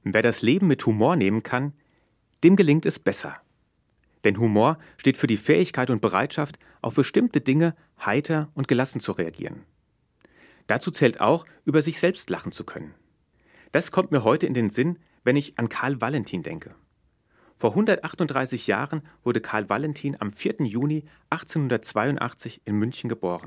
Wer das Leben mit Humor nehmen kann, dem gelingt es besser. Denn Humor steht für die Fähigkeit und Bereitschaft, auf bestimmte Dinge heiter und gelassen zu reagieren. Dazu zählt auch, über sich selbst lachen zu können. Das kommt mir heute in den Sinn, wenn ich an Karl Valentin denke. Vor 138 Jahren wurde Karl Valentin am 4. Juni 1882 in München geboren.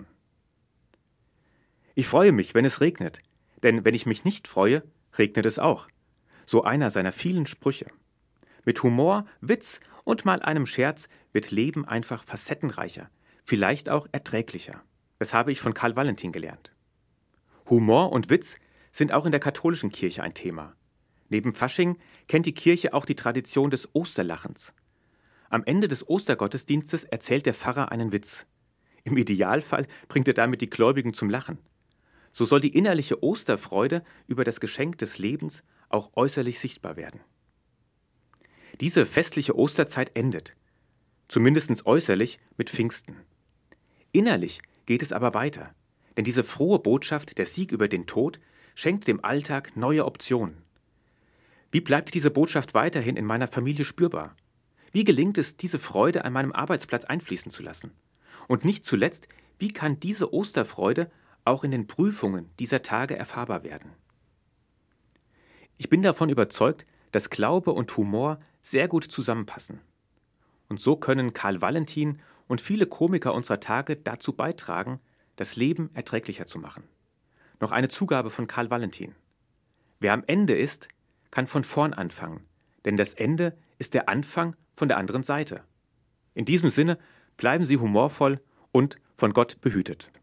Ich freue mich, wenn es regnet, denn wenn ich mich nicht freue, regnet es auch. So einer seiner vielen Sprüche. Mit Humor, Witz und mal einem Scherz wird Leben einfach facettenreicher, vielleicht auch erträglicher. Das habe ich von Karl Valentin gelernt. Humor und Witz sind auch in der katholischen Kirche ein Thema. Neben Fasching kennt die Kirche auch die Tradition des Osterlachens. Am Ende des Ostergottesdienstes erzählt der Pfarrer einen Witz. Im Idealfall bringt er damit die Gläubigen zum Lachen. So soll die innerliche Osterfreude über das Geschenk des Lebens auch äußerlich sichtbar werden. Diese festliche Osterzeit endet, zumindest äußerlich, mit Pfingsten. Innerlich geht es aber weiter, denn diese frohe Botschaft, der Sieg über den Tod, schenkt dem Alltag neue Optionen. Wie bleibt diese Botschaft weiterhin in meiner Familie spürbar? Wie gelingt es, diese Freude an meinem Arbeitsplatz einfließen zu lassen? Und nicht zuletzt, wie kann diese Osterfreude auch in den Prüfungen dieser Tage erfahrbar werden? Ich bin davon überzeugt, dass Glaube und Humor sehr gut zusammenpassen. Und so können Karl Valentin und viele Komiker unserer Tage dazu beitragen, das Leben erträglicher zu machen. Noch eine Zugabe von Karl Valentin. Wer am Ende ist, kann von vorn anfangen, denn das Ende ist der Anfang von der anderen Seite. In diesem Sinne bleiben Sie humorvoll und von Gott behütet.